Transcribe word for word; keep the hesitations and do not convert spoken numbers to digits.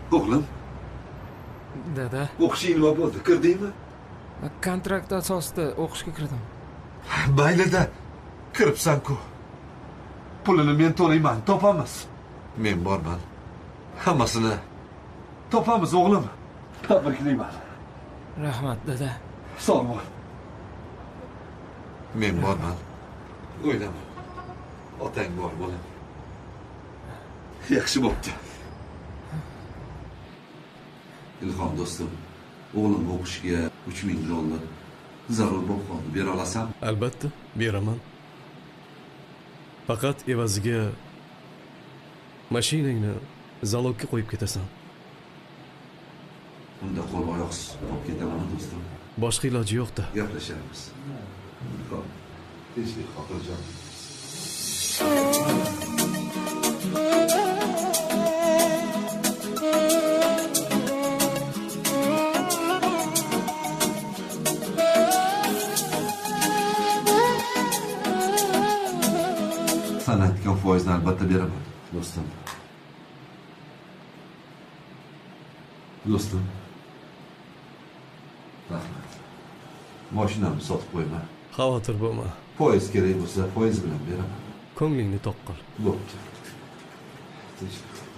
O'g'lim, Dada, o'qishing nima bo'ldi? Kirdingmi? kontrakt asosida o'qishga kirdim. Baylida kiribsan-ku. Pulini men to'layman, topamiz. Men borman. Hammasini topamiz o'g'lim. Tabriklayman. Rahmat, dada. Sog' bo'l. Men borman. O'ylama. Otang bor bo'lim. Yaxshi bo'pti. Ilhom do'stim, o'g'lim o'qishiga uch ming dollar zarur bo'lib qoldi. Bera olasanmi? Albatta, beraman. Faqat evaziga mashinangni zalogga qo'yib ketasan. Unda qo'l oyoqsiz olib ketaman do'stim. Boshqa iloji yo'q-da. Gaplashamiz. Xo'p. Tinchlik xotirjam. Sen aytgan foizni albatta beraman, do'stim. Do'stim. Rahmat. Mashinamni sotib qo'yma. Xavotir bo'lma. Foiz kerak bo'lsa, foiz bilan beraman. Ko'nglingni toq qil. Bo'pti. Tinchlik.